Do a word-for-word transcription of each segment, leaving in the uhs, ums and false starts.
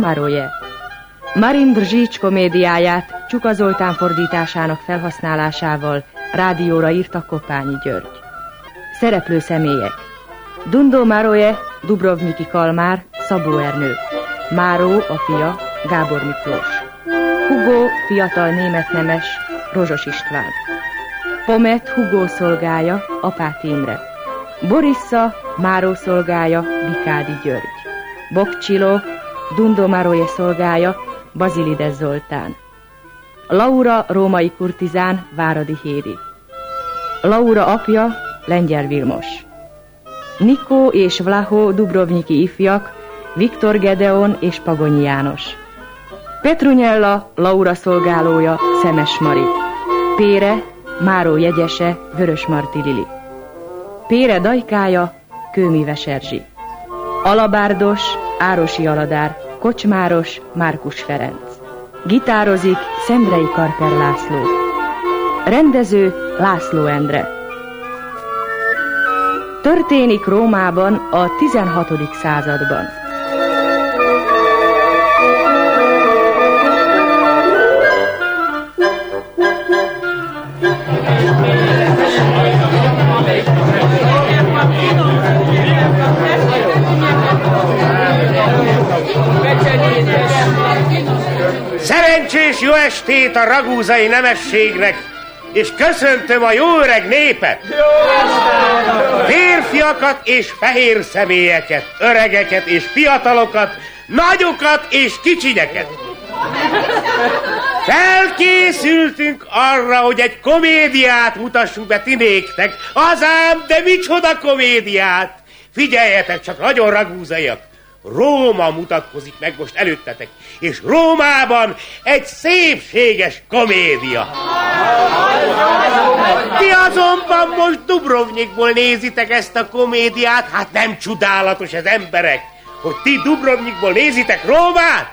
Maroje. Marin Brzsics komédiáját Csuka Zoltán fordításának felhasználásával rádióra írta Koppányi György. Szereplő személyek: Dundó Maroje, Dubrovniki Kalmár, Szabó Ernő. Máró, a fia, Gábor Miklós. Hugo, fiatal német nemes, Rozsos István. Pomet, Hugo szolgája, Apáti Imre. Borissa, Máró szolgája, Bikádi György. Bokcsilo, Dundó Maroje szolgája, Bazilides Zoltán. Laura, római kurtizán, Váradi Hédi. Laura apja, Lengyel Vilmos. Nikó és Vlaho, dubrovniki ifjak, Viktor Gedeon és Pagonyi János. Petrunyella, Laura szolgálója, Szemes Mari. Pére, Máró jegyese, Vörös Marti Lili. Pére dajkája, Kőmíves Erzsi. Alabárdos, Árosi Aladár, Kocsmáros, Márkus Ferenc. Gitározik Szendrei Karper László. Rendező László Endre. Történik Rómában a tizenhatodik században. Szerencsés jó estét a ragúzai nemességnek, és köszöntöm a jó öreg népet! Férfiakat és fehér személyeket, öregeket és fiatalokat, nagyokat és kicsinyeket. Felkészültünk arra, hogy egy komédiát mutassunk be ti néktek. Azám, de micsoda komédiát! Figyeljetek csak, nagyon ragúzaiak! Róma mutatkozik meg most előttetek, és Rómában egy szépséges komédia. Ti azonban most Dubrovnikból nézitek ezt a komédiát, hát nem csodálatos ez, emberek, hogy ti Dubrovnikból nézitek Rómát?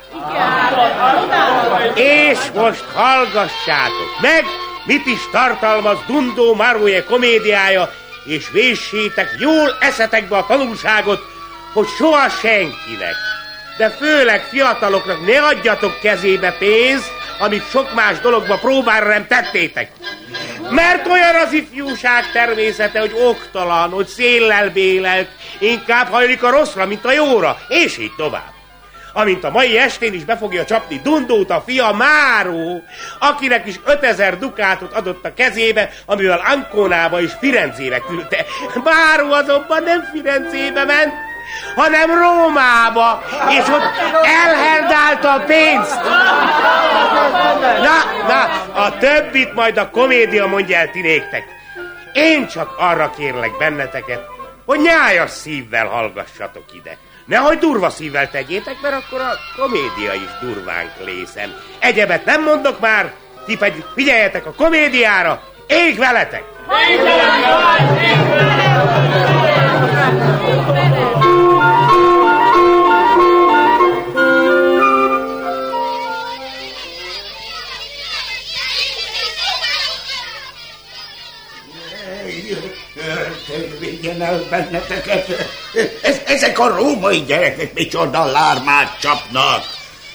És most hallgassátok meg, mit is tartalmaz Dundó Maroje komédiája, és véssétek jól eszetekbe a tanulságot, hogy soha senkinek, de főleg fiataloknak ne adjatok kezébe pénzt, amit sok más dologba próbára nem tettétek. Mert olyan az ifjúság természete, hogy oktalan, hogy széllel bélelt, inkább hajlik a rosszra, mint a jóra, és így tovább. Amint a mai estén is be fogja csapni Dundót a fia, Máró, akinek is ötezer dukátot adott a kezébe, amivel Anconába és Firenzébe küldte. Máró azonban nem Firenzébe ment, hanem Rómába, és ott elherdálta a pénzt. Na, na, a többit majd a komédia mondja el ti néktek. Én csak arra kérlek benneteket, hogy nyájas szívvel hallgassatok ide. Nehogy durva szívvel tegyétek, mert akkor a komédia is durvánk lészen. Egyebet nem mondok már, ti pedig figyeljetek a komédiára, ég veletek! Ég veletek! Ég veletek! Vigyen el benneteket! Ez, ezek a római gyerekek micsoda lármát csapnak!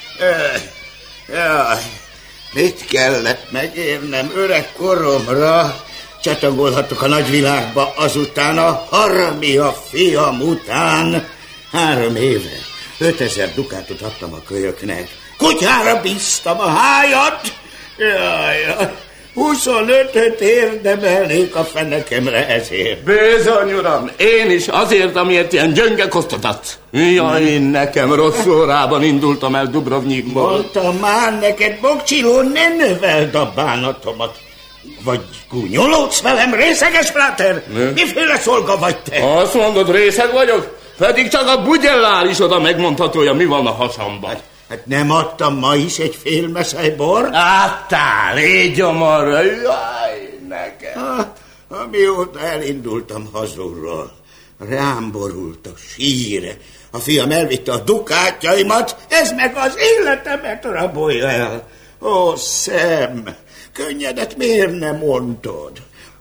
Jaj, mit kellett megérnem öreg koromra? Csatagolhatok a nagyvilágba azután, a harmia fiam után. Három éve, ötezer dukátot adtam a kölyöknek. Kutyára bíztam a hájat. Jaj, jaj. huszonötöt érdemelnék a fenekemre ezért. Bizony, uram, én is azért, amiért ilyen gyönge kosztodat. Jaj, nekem rossz órában indultam el Dubrovnikból. Mondtam már neked, Bokcsiló, ne növeld a bánatomat. Vagy gúnyolódsz velem, részeges fráter? Miféle szolga vagy te? Azt mondod, részeg vagyok? Pedig csak a bugyellál is oda megmondhatója, mi van a hasamban. Hát nem adtam ma is egy fél meszely bort? Adtál, légy gyomorra, jaj, nekem. Ah, amióta elindultam hazulról, rám borult a sír. A fiam elvitte a dukátjaimat, ez meg az életemet rabolja el. Ó, Szem, könnyedet miért nem mondod?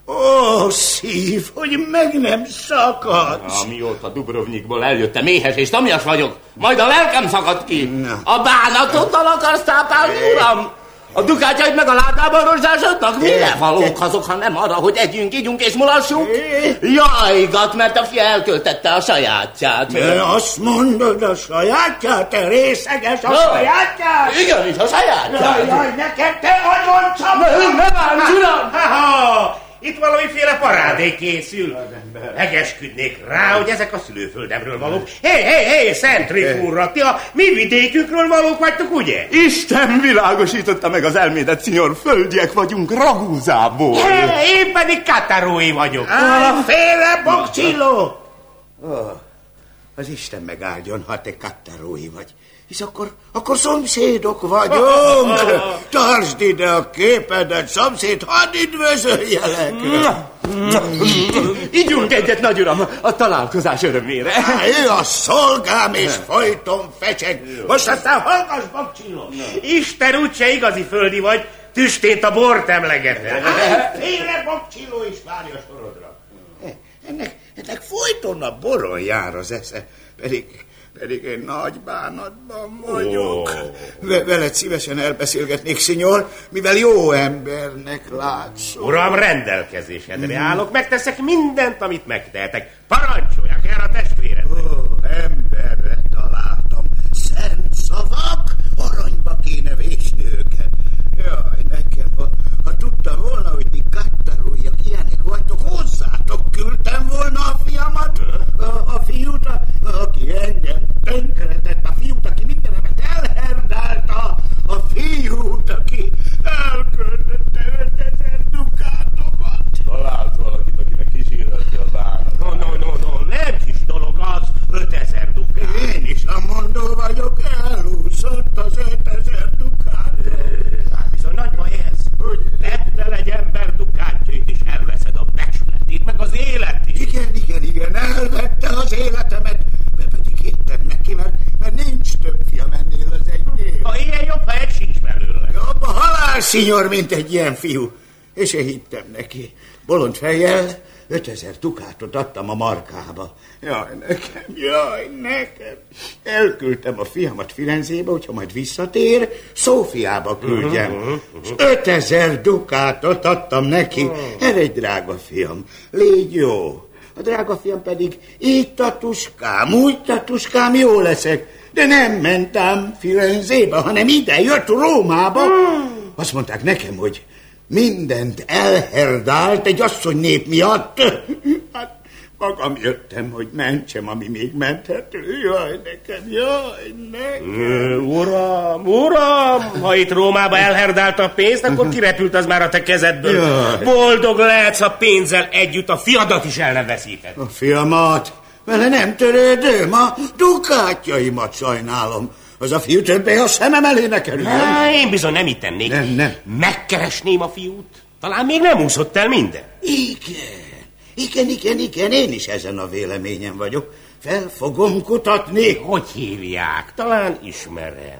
Ó, szív, hogy meg nem szakadsz. Amióta Dubrovnikból eljöttem, éhes és tamias vagyok, majd a lelkem szakadt ki. Na. A bánatoddal akarsz tápálni, uram? A dukátjaid meg a ládában rozsdásodnak? Mire valók azok, ha nem arra, hogy együnk, ígyunk és mulassunk? Jajgat, mert a fia elköltette a sajátját. De azt mondod, a sajátját? Te részeges a sajátját? Igenis, a sajátját. Jaj, jaj, neked te agyon csapod! Ne, ne bánts, uram! Ha-ha! Itt valamiféle parádé készül. Megesküdnék rá, hogy ezek a szülőföldemről valók. Hé, hé, hé, Szent Rifúrra, ti a mi vidékükről valók vagytok, ugye? Isten világosította meg az elmédet, szinyor, földiek vagyunk Ragúzából. Hé, én pedig katarói vagyok. Á, féle Bokcsilló! Oh, az Isten megáldjon, ha te kattarói vagy. Hisz akkor, akkor szomszédok vagyunk. Tartsd ide a képedet, szomszéd, hadd üdvözöljelek. Ígyunk egyet, nagyuram, a találkozás örömére. Há, ő a szolgám, és folyton fecseg. Most aztán hallgass, Bokcsilló. Isten úgyse igazi földi vagy, tüstént a bort emlegeted. Féle Bokcsilló is várj a sorodra. Ennek, ennek folyton a boron jár az esze, pedig... Pedig én nagy bánatban vagyok. Oh. Veled szívesen elbeszélgetnék, szinyor, mivel jó embernek látszol. Uram, rendelkezésedre állok, megteszek mindent, amit megtehetek. Parancsoljak el a testvérednek. Oh, emberre találtam. Szent szavak, aranyba kéne vésni őket. Jaj, nekem, ha, ha tudtam volna, hogy ti kattaróiak ilyenek vagytok, hozzátok küldtem volna a fiamat, a, a fiút, a, aki engem tönkretett, a fiút, aki mindenemet elherdálta, a fiút, aki elköltötte ötezer dukátomat. Talált valakit, akinek kísérleti a bánat. No, no, no, no, nem kis dolog az, ötezer dukát. Én is a mondó vagyok, elúszott az ötezer dukátot. Hát bizony nagy baj ez, hogy vedd el egy ember dukátjait, és elveszed a becsületét, meg az életét. Igen, igen, igen, elvette az életemet, de pedig hittem neki, mert, mert nincs több fiam ennél az egynél. Ha ilyen jobb, ha egy sincs belőle. Jobb a halál, szinyor, mint egy ilyen fiú. És én hittem neki. Bolond fejjel ötezer dukátot adtam a markába. Jaj, nekem, jaj, nekem. Elküldtem a fiamat Firenzébe, hogyha majd visszatér, Szófiába küldjem. És ötezer dukátot adtam neki. Eredj, drága fiam, légy jó. A drága fiam pedig, így tatuskám, úgy tatuskám, jó leszek. De nem mentem Firenzébe, hanem ide, jött Rómába. Azt mondták nekem, hogy mindent elherdált egy asszony nép miatt. Hát magam jöttem, hogy mentsem, ami még menthető. Jaj, nekem, jaj, nekem. Uram, uram, ha itt Rómába elherdált a pénzt, akkor kirepült az már a te kezedből. Jaj. Boldog lehetsz a pénzzel együtt, a fiadat is el nem veszíted. A fiamat? Vele nem törődöm, a dukátjaimat sajnálom. Az a fiú többé a szemem elé ne kerüljön. Én bizony nem itt tennék. Nem, nem. Megkeresném a fiút. Talán még nem úszott el minden. Igen, igen, igen, igen, én is ezen a véleményen vagyok. Fel fogom kutatni. Hogy hívják? Talán ismerem.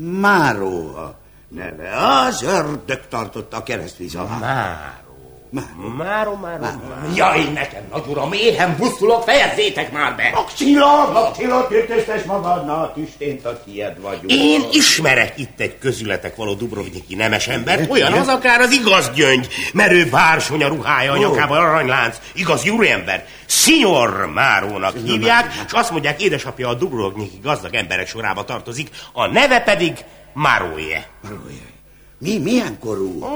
Máró a neve. Az ördög tartotta a keresztvíz alá. Máró. Máró, Máró, Máró, Máró. Jaj, nekem, nagy uram, éhen buszulok, fejezzétek már be! Bokcsilló, Bokcsilló, tüntöztes magadnál, tüstént a tied vagyok. Én ismerek itt egy közületek való dubrovniki nemes embert, olyan az akár az igaz gyöngy, merő bársony a ruhája, a nyakában aranylánc, igaz júriember. Szinyor Márónak hívják, és azt mondják, édesapja a dubrovniki gazdag emberek sorába tartozik, a neve pedig Máróje. Máróje. Mi, milyen korú?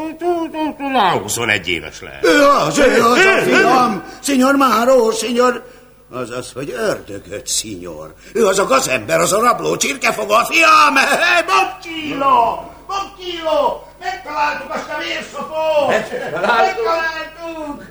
huszonegy éves lehet. Ő az, ő az a fiam. Szinyor Máró, szinyor... Azaz, hogy ördögöt, szinyor. Ő az a gazember, az a rabló csirkefogó, a fiam. Bokcsilló! Bokcsilló! Megtaláltuk azt a vérszopót! Megtaláltuk!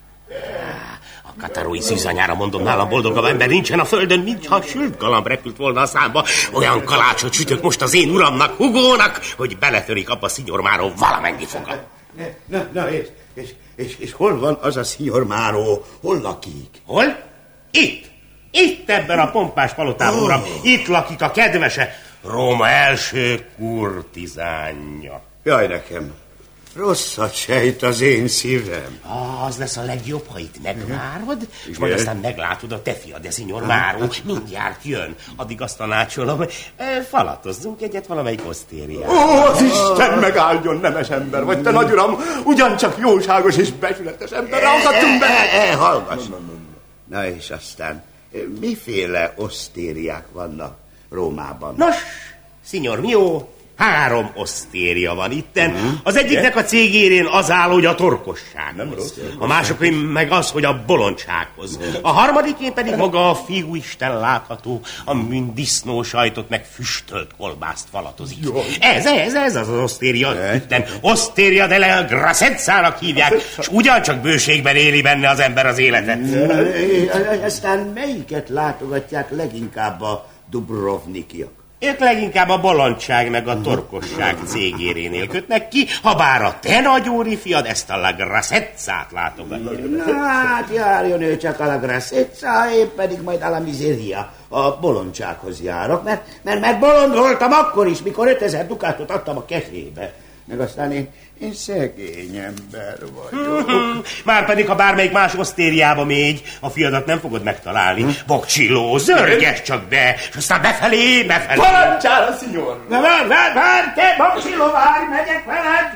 A katarói szűzanyára mondom, nálam boldogabb ember nincsen a földön, mintha sült galamb repült volna a számba. Olyan kalácsot sütök most az én uramnak, Hugónak, hogy beletörik abba Szinyor Máró valamennyi foga. Na, na, és, és, és, és hol van az a Szinyor Máró? Hol lakik? Hol? Itt. Itt ebben a pompás palotában, oh. Uram. Itt lakik a kedvese, Róma első kurtizánja. Jaj, nekem. rosszat sejt az én szívem. Ah, az lesz a legjobb, ha itt megvárod, és majd aztán meglátod a te fiad, de Szignor Máró mindjárt jön. Addig azt tanácsolom, falatozzunk egyet valamelyik osztériát. Ó, az Isten megáldjon, nemes ember vagy te, nagyuram, ugyancsak jóságos és becsületes emberre akadtunk be. E, e, hallgass. Na és aztán miféle osztériák vannak Rómában? Nos, Szignor Mio, három osztéria van itten. Uh-huh. Az egyiknek a cégérén az áll, hogy a torkossághoz. A másokén meg az, hogy a bolondsághoz. A harmadikén pedig maga a fiúisten látható, amin disznó sajtot meg füstölt kolbászt falatozik. Ez, ez, ez az az osztéria. Itten osztéria de la Grassetzának hívják, és ugyancsak bőségben éli benne az ember az életet. Aztán melyiket látogatják leginkább a Dubrovnikiak? Ők leginkább a bolondság meg a torkosság cégérénél kötnek ki, ha bár a te nagyúri fiad ezt a La Grassezzát látogatja. Na hát járjon ő csak a La Grassezza, én pedig majd a La Miseria, a bolondsághoz járok, mert, mert, mert bolond voltam akkor is, mikor ötezer dukátot adtam a kezébe. Meg aztán én, én szegény ember vagyok. Márpedig, ha bármelyik más osztériába mégy, a fiadat nem fogod megtalálni. Bokcsiló, zörges csak be, és aztán befelé, befelé. Parancsára, szinyor! Na várj, várj, várj, te Bokcsiló, várj, megyek veled!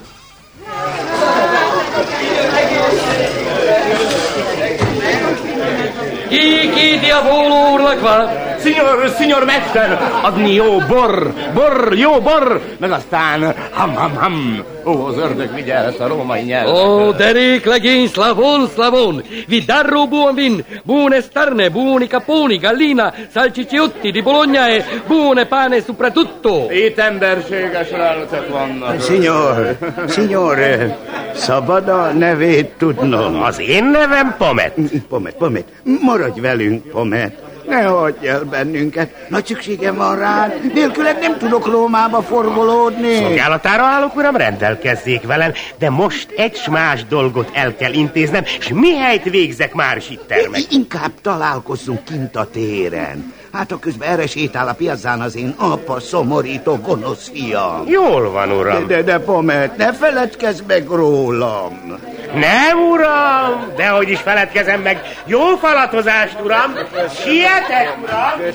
Chi, chi diavolo urla qua? Signor, signor Mester, adni jó bor, bor, jó bor, meg aztán ham, ham, ham. Ó, az ördög vigye el ezt a római nyelvet. Ó, derék legény, slavon, slavon, vi darro buon vin, buone starne, buoni caponi, gallina, salciciotti di Bologna e buone pane soprattutto. Itt emberséges lelcek vannak. Signor, signor, szabad a nevét tudnom. Az én nevem Pomet. Pomet, Pomet, maradj velünk, Pomet. Ne hagyj el bennünket, nagy szükségem van rád, nélküled nem tudok Rómába forgolódni. Szolgálatára állok, uram, rendelkezzék velem, de most egy s más dolgot el kell intéznem, és mihelyt végzek, már is itt termek. Inkább találkozzunk kint a téren. Hát a közben erre sétál a piazzán az én apa szomorító gonosz fiam. Jól van, uram. De, de, de Pomet, ne feledkezz meg rólam. Nem, uram, dehogy is feledkezem meg. Jó falatozást, uram. Sietek, uram.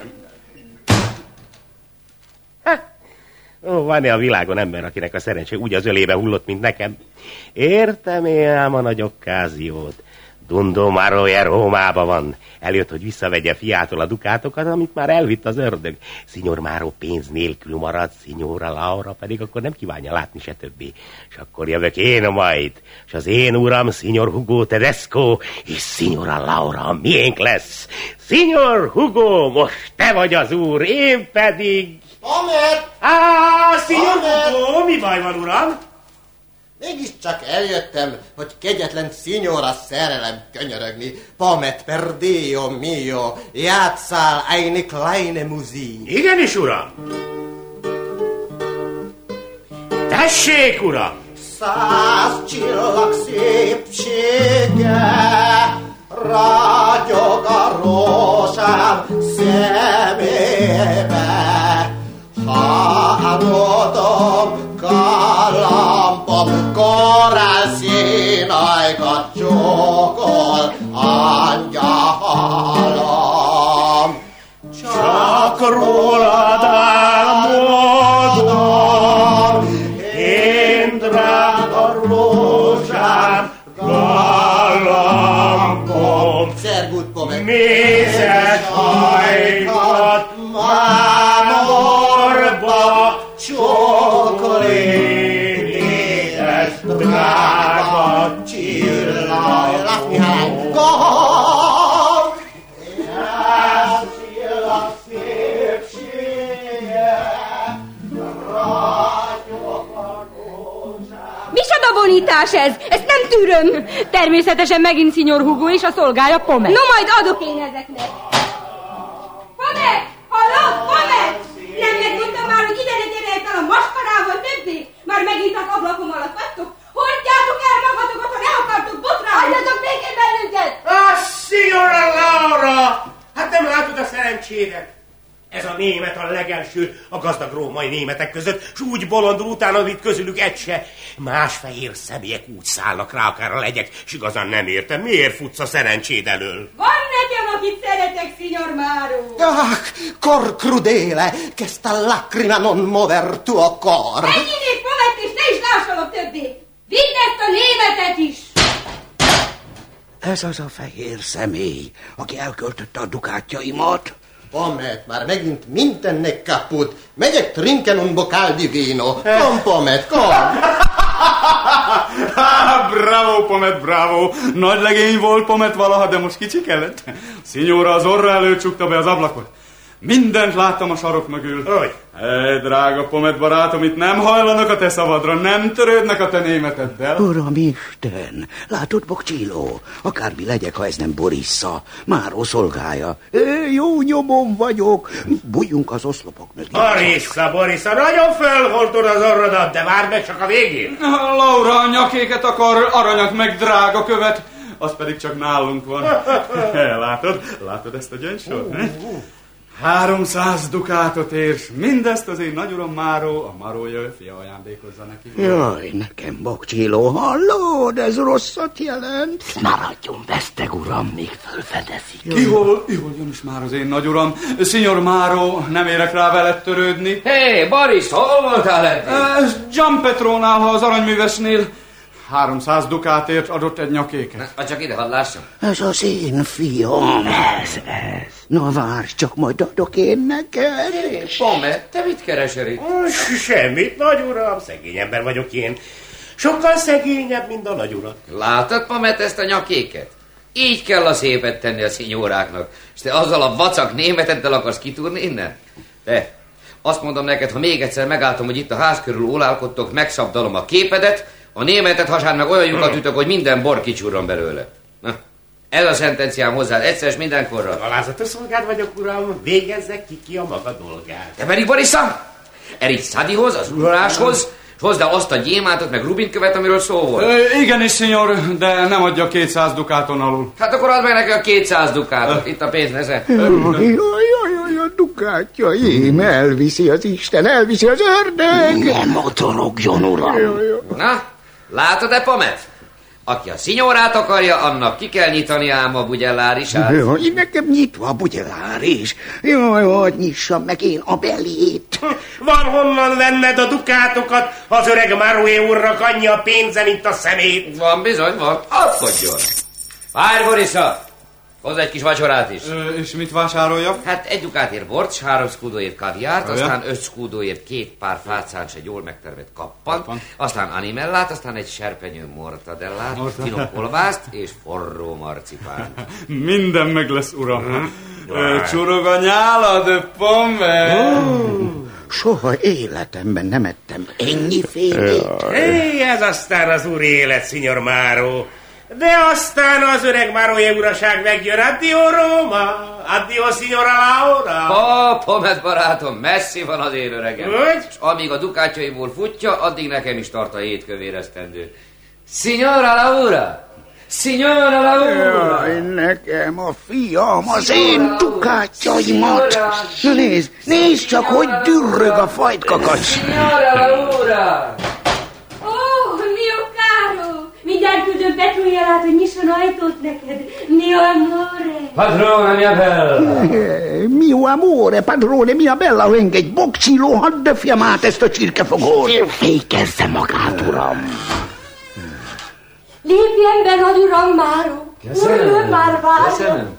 Ó, van-e a világon ember, akinek a szerencse úgy az ölébe hullott, mint nekem? Értem én ám a nagy okkáziót. Dundó Maroje Rómába van. Eljött, hogy visszavegye fiától a dukátokat, amit már elvitt az ördög. Szignor Máró pénz nélkül marad, Szignora Laura pedig akkor nem kívánja látni se többé. És akkor jövök én majd, és az én uram, Szignor Hugo Tedesco, és Szignora Laura miénk lesz. Szignor Hugo, most te vagy az úr, én pedig... Pomet! Á, Szignor Hugo, mi baj van, uram? Mégiscsak eljöttem, hogy kegyetlen szignora szerelem könyörögni. Pomet per Dio mio, játszál eine kleine Musik. Igenis, uram. Tessék, uram. Száz csillag szépsége, ragyog a rózsám szemébe. Hárodom galambom, korán színajkat csókol angyalom. Csak rólad álmodom, én drága rózsám, galambom. Szergút, Pomet. Mézes hajkat mámorba csókol én, édes drága csillag. Lát, Mihály, gomb! Édes csillag szépsége, ragyog a rózsám. Micsoda bonítás ez? Ezt nem tűröm. Természetesen megint Szignor Hugo és a szolgája Pomet. No, majd adok én ezeknek. Pomet! Hallod? Pomet! Nem megmondtam már, hogy ide ne gyere fel a maskarával többé? Már megint az ablakom alatt vagytok? Hordjátok el magatokat, ha ne akartok botrálni! Hagyjatok békén bennünket! Ah, Signora Laura! Hát nem látod a szerencsédet? Ez a német a legelső a gazdag római németek között, s úgy bolondul utána, mint közülük egy se. Más fehér személyek úgy szállnak rá, akár a legyek, s igazán nem értem, miért futsz a szerencséd elől? Van nekem, akit szeretek, signor Máro. Ah, cor crudele, che sta lacrima non mover tuo cor. Ennyinék, Pomet, és ne is lássalok többé. Vidd ezt a németet is! Ez az a fehér személy, aki elköltötte a dukátjaimat. Pomet, már megint mindennek kaput. Megyek trinken un bocal di vino. Kom, Pomet, kom. Bravo, Pomet, bravo. Nagy legény volt Pomet valaha, de most kicsi kellett. Signora az orra előtt csukta be az ablakot. Mindent láttam a sarok mögül. Hogy? Hé, drága Pomet barátom, itt nem hajlanak a te szavadra, nem törődnek a te németeddel. Uram Isten, látod, Bokcsilló, akármi legyek, ha ez nem Borissa, Máró szolgája. É, jó nyomon vagyok, bújjunk az oszlopok mögé. Borissa, Borissa, nagyon fölhordod az orrodat, de várd meg csak a végén. Laura a nyakéket akar, aranyat meg drága követ, az pedig csak nálunk van. Látod? Látod ezt a gyöngysort? Háromszáz dukátot érsz, mindezt az én nagyuram Máró, a Marója fia ajándékozza neki. Jaj, nekem, Bokcsilló, hallod, ez rosszat jelent. Maradjon veszteg, uram, még fölfedeszik. Ihol, ihol jön is már az én nagyuram? Signor Máró, nem érek rá veled törődni. Hé, hey, Boris, hol voltál eddig? Uh, Gianpetrónál, ha az aranyművesnél. Háromszáz dukátért adott egy nyakéket. Na, csak ide, hadd lássam. Ez az én fiam. Ez, ez. Na várj, csak majd adok én neked. Hé, Pomet, te mit keresel itt? Semmit, nagy uram, szegény ember vagyok én. Sokkal szegényebb, mint a nagy urat. Látod, Pomet, ezt a nyakéket? Így kell a szépet tenni a szinyóráknak. És te azzal a vacak németeddel akarsz kitúrni innen? Te, azt mondom neked, ha még egyszer megálltom, hogy itt a ház körül ólálkodtok, megszabdalom a képedet, a németet hasán meg olyan lyukat ütök, hogy minden bor kicsúrron belőle. Na, ez a szentenciám hozzád, egyszer és mindenkorra. Alázatos szolgád vagyok, uram, végezzek ki ki a maga dolgát. Te pedig, Borissa, erígy Szadihoz, az uraláshoz, és hozd el azt a gyémántot, meg rubinkövet, amiről szó volt. Ö, igenis, szenyor, de nem adja kétszáz dukáton alul. Hát akkor add meg neki a kétszáz dukátot, itt a pénz, nesze. Jaj, jaj, jaj, a dukátjaim, elviszi az Isten, elviszi az ördög. Nem motorogjon, uram. Na, látod-e, Pomet? Aki a szinyórát akarja, annak ki kell nyitani ám a bugyellárisát. Jaj, nekem nyitva a bugyelláris. Jaj, hogy nyissam meg én a belét. Van honnan venned a dukátokat, az öreg Marué úrnak annyi a pénze, mint a szemét. Van bizony, van. Adkodjon. Várj, Borissa! Hozz egy kis vacsorát is. Ö, és mit vásároljak? Hát egy dukátért bort, három szkúdóért kaviárt, Olyan? aztán öt szkúdóért két pár fácáns, egy jól megtermett kappant, Kappan. aztán animellát, aztán egy serpenyő mortadellát, Mortadella. finom kolbászt és forró marcipánt. Minden meg lesz, uram. Ö, Csurog a nyálad, Pomet. Soha életemben nem ettem ennyifélét. Hé, ez aztán az úri élet, signor Máró. De aztán az öreg Marué uraság megjön. Addio Róma, addio signora Laura. Ó, Pomet barátom, messzi van az én öregem. Hogy? És amíg a dukátjaimból futja, addig nekem is tart a hétkövéresztendő. Signora Laura! Signora Laura! Jaj, nekem a fiam, az én dukátjaimat. Na nézd, nézd csak, hogy dürrög a fajtkakacs. Signora Laura! Ó, oh, mio caro! Mindjárt küldöm Petróniát, hogy nyisson ajtót neked. Mio amore! Padrona, mia bella! Mio amore, padrone, mia bella, engedj, Bokcsilló, hadd döfjem át ezt a csirkefogót. Fékezze magát, uram. Lépjen be, nagy uram, Máró! Úrnő már várja! Köszönöm.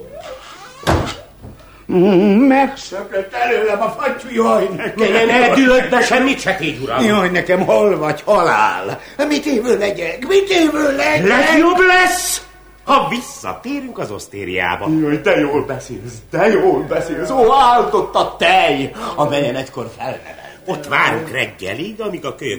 Megszökött előlem a fattyú, jaj, nekem. Ne, ne, ne, dülöd be, semmit se tégy, uram. Jaj, nekem hol vagy halál? Mit évő legyek? Mit évő legyek? Legjobb lesz, ha visszatérünk az osztériába. Jaj, de jól beszélsz, de jól beszélsz. Ó, áldott a tej, amelyen egykor felnevelt. Ott várunk reggelig, amíg a kölyök